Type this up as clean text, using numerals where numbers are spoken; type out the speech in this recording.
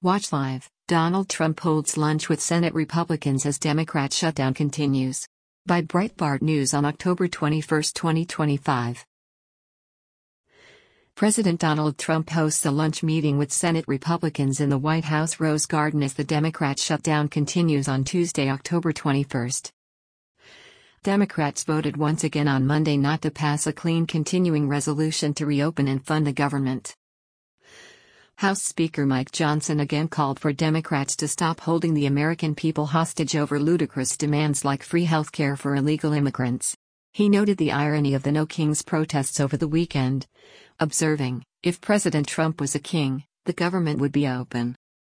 Watch live. Donald Trump holds lunch with Senate Republicans as Democrat shutdown continues. By Breitbart News on October 21, 2025. President Donald Trump hosts a lunch meeting with Senate Republicans in the White House Rose Garden as the Democrat shutdown continues on Tuesday, October 21. Democrats voted once again on Monday not to pass a clean continuing resolution to reopen and fund the government. House Speaker Mike Johnson again called for Democrats to stop holding the American people hostage over ludicrous demands like free health care for illegal immigrants. He noted the irony of the No Kings protests over the weekend, observing, "If President Trump was a king, the government would be open.